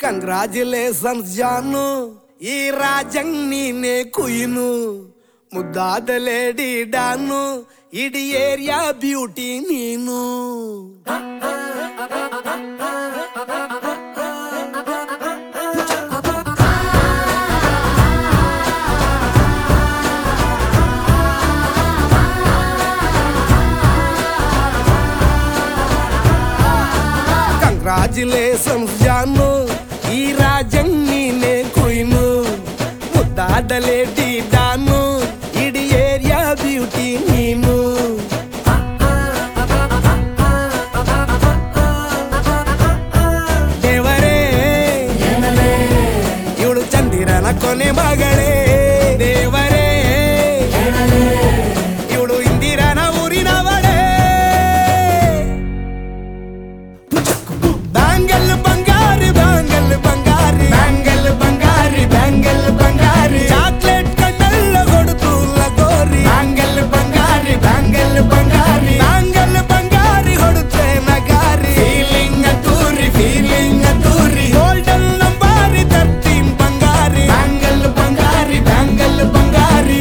Congratulations ಜಾನು, ಈ ರಾಜಂಗ್ ನೀನೆ ಕುಯ್ನು, ಮುದ್ದಾದ ಲೇಡಿ ಡಾನು, ಇಡೀ ಏರಿಯಾ ಬ್ಯೂಟಿ ನೀನು. ಕಂಗ್ರಾಚುಲೇಷನ್ಸ್ ಜಾನು, ಈ ರಾಜಂಗ್ ನೀನೆ ಕುಯ್ನು, ಮುದ್ದಾದ ಲೇಡಿ ಡಾನು, ಇಡೀ ಏರಿಯಾ ಬ್ಯೂಟಿ ನೀನು. ದೇವರೇ ಇವಳು ಚಂದಿರನ ಕೊನೆ ಮಗಳೇ, ದೇವರೇ ಇವಳು ಇಂದಿರನ ಊರಿನವಳೇ. ಬ್ಯಾಂಗಲ್ ಬಂಗಾರಿ ಬ್ಯಾಂಗಲ್ ಬಂಗಾರಿ ಬ್ಯಾಂಗಲ್ ಬಂಗಾರಿ ಬ್ಯಾಂಗಲ್ ಬಂಗಾರಿ, ಚಾಕ್ಲೇಟ್ ಕಣ್ಣೆಲ್ಲ ಕೊಡುತ್ತು ಲಗೋರಿ. ಬ್ಯಾಂಗಲ್ ಬಂಗಾರಿ ಬ್ಯಾಂಗಲ್ ಬಂಗಾರಿ ಬ್ಯಾಂಗಲ್ ಬಂಗಾರಿ ಹೊಡುತ್ತೆ ನಗಾರಿ. ಫೀಲಿಂಗ್ ತೂರಿ ಗೋಲ್ಡನ್ ನಂಬಾರಿ 13 ಬಂಗಾರಿ. ಬ್ಯಾಂಗಲ್ ಬಂಗಾರಿ ಬ್ಯಾಂಗಲ್ ಬಂಗಾರಿ.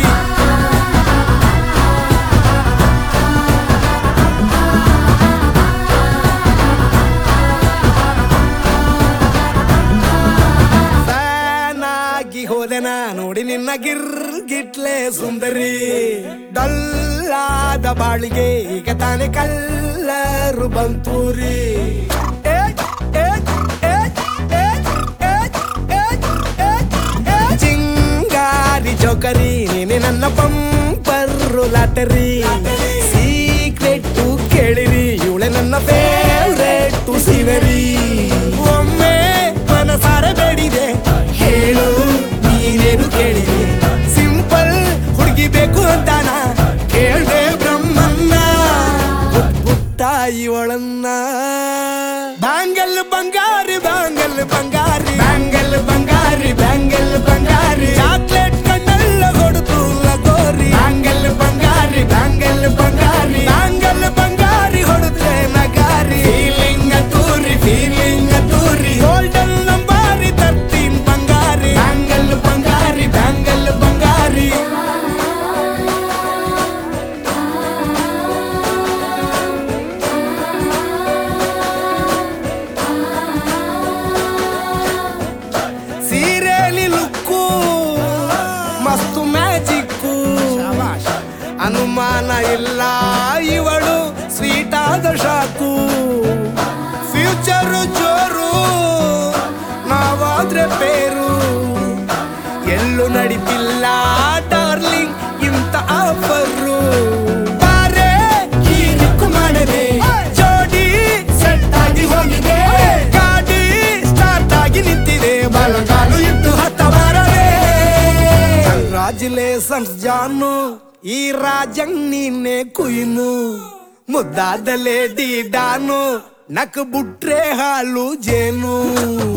ಹೋದೆನ ನೋಡಿ ನಿನ್ನ ಗಿರ್ಗಿಟ್ಲೆ ಸುಂದರಿ, ಡಲ್ಲಾದ ಬಾಳಿಗೆ ಈಗ ತಾನೆ ಕಲ್ಲರು ಬಂತೂರಿ. ಚಿಂಗಾರಿ ಜೋಕರಿ ನೀನೆ ನನ್ನ ಬಂಪರು ಲಾಟರಿ. ಸೀಕ್ರೆಟ್ ಕೇಳಿರಿ ಇವಳೆ ನನ್ನ ಫೇವ್ರೇಟ್ ಸಿವರಿ. ಒಮ್ಮೆ ಮನಸಾರೆ ಬೇಡಿದೆ ಹೇಳು ನೀನೇನು ಕೇಳಿದೆ, ಸಿಂಪಲ್ ಹುಡುಗಿ ಬೇಕು ಅಂತಾನ ಕೇಳ್ದೆ ಬ್ರಹ್ಮನ್ನ, ಪುಟ್ಟ ಇವಳನ್ನ. ಬ್ಯಾಂಗಲ್ ಬಂಗಾರಿ ಬ್ಯಾಂಗಲ್ ಬಂಗಾರಿ ಬ್ಯಾಂಗಲ್ ಬಂಗಾರಿ ಬ್ಯಾಂಗಲ್ ಬಂಗಾರಿ, ಚಾಕ್ಲೇಟ್ ಕಣ್ಣೆಲ್ಲ ಕೊಡುತ್ತು ಲಗೋರಿ. ಬ್ಯಾಂಗಲ್ ಬಂಗಾರಿ ಬ್ಯಾಂಗಲ್ ಬಂಗಾರಿ ಬ್ಯಾಂಗಲ್ ಬಂಗಾರಿ ಹೊಡುತ್ತೆ ನಗಾರಿ. ಫೀಲಿಂಗ್ ತೂರಿ ಗೋಲ್ಡನ್ ನಂಬಾರಿ 13 ಬಂಗಾರಿ. ಬ್ಯಾಂಗಲ್ ಬಂಗಾರಿ ಬ್ಯಾಂಗಲ್ ಬಂಗಾರಿ. ಸೀರೆಲಿ ಲುಕ್ಕು ಮಸ್ತು ಮ್ಯಾಜಿಕ್ಕು, ಅನುಮಾನ ಇಲ್ಲ ಇವಳು ಸ್ವೀಟ್ ಆದ ಶಾಕು. ಫ್ಯೂಚರು ಜೋರು ನಾವಾದ್ರೆ ಬೇರು, ಎಲ್ಲೂ ನಡೀತಿಲ್ಲ ಡಾರ್ಲಿಂಗ್ ಇಂತ ಆಫರು. ಬಾರೆ ಹೀರಿಕು ಮಾಡದೆ ಜೋಡಿ ಸೆಟ್ ಆಗಿ ಹೋಗಿದೆ, ಗಾಡಿ ಸ್ಟಾರ್ಟ್ ಆಗಿ ನಿಂತಿದೆ, ಬಲಗಾಲು ಇಟ್ಟು ಹತ್ತ ಬಾರದೆ. ಕಂಗ್ರಾಚುಲೇಷನ್ಸ್ ಜಾನು, ಈ ರಾಜಂಗ್ ನೀನೆ ಕುಯ್ನು, ಮುದ್ದಾದ ಲೇಡಿ ಡಾನು, ನಕ್ ಬುಟ್ರೆ ಹಾಲು ಜೇನು.